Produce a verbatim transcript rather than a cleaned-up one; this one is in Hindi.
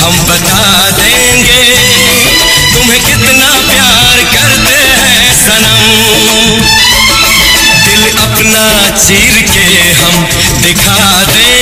हम बता देंगे तुम्हें कितना प्यार करते हैं सनम। दिल अपना चीर के हम दिखा देंगे